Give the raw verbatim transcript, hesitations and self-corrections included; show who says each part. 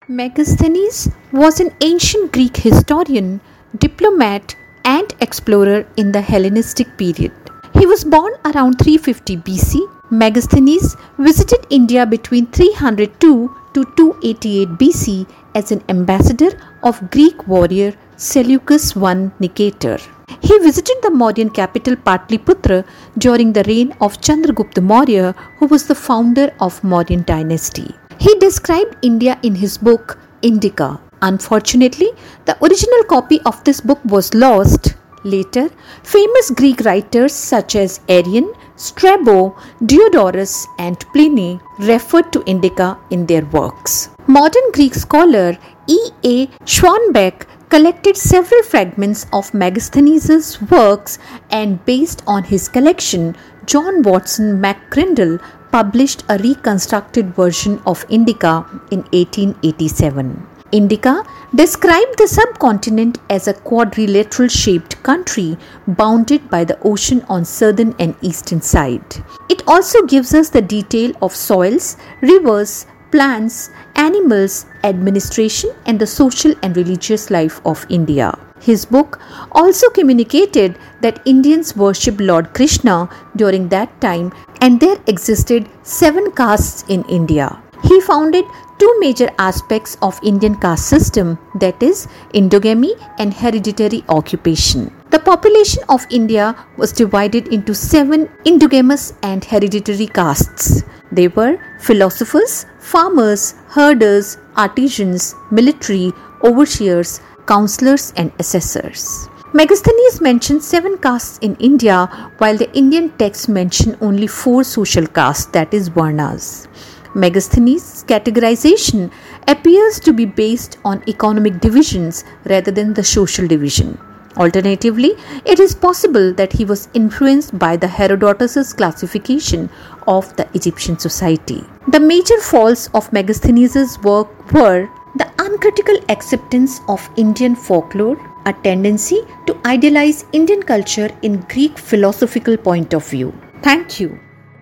Speaker 1: Megasthenes was an ancient Greek historian, diplomat, and explorer in the Hellenistic period. He was born around three fifty B C. Megasthenes visited India between three hundred two to two eighty-eight B C as an ambassador of Greek warrior Seleucus the First Nicator. He visited the Mauryan capital Patliputra during the reign of Chandragupta Maurya, who was the founder of Mauryan dynasty. He described India in his book Indica. Unfortunately, the original copy of this book was lost. Later, famous Greek writers such as Arrian, Strabo, Diodorus, and Pliny referred to Indica in their works. Modern Greek scholar E. A. Schwanbeck collected several fragments of Megasthenes' works, and based on his collection, John Watson McCrindle published a reconstructed version of Indica in eighteen eighty-seven. Indica described the subcontinent as a quadrilateral shaped country bounded by the ocean on southern and eastern side. It also gives us the detail of soils, rivers, plants, animals, administration, and the social and religious life of India. His book also communicated that Indians worshipped Lord Krishna during that time, and there existed seven castes in India. He founded two major aspects of Indian caste system, that is, endogamy and hereditary occupation. The population of India was divided into seven endogamous and hereditary castes. They were philosophers, farmers, herders, artisans, military, overseers, counselors, and assessors. Megasthenes mentions seven castes in India, while the Indian texts mention only four social castes, that is, Varnas. Megasthenes' categorization appears to be based on economic divisions rather than the social division. Alternatively, it is possible that he was influenced by the Herodotus' classification of the Egyptian society. The major faults of Megasthenes' work were the uncritical acceptance of Indian folklore, a tendency to idealize Indian culture in Greek philosophical point of view. Thank you.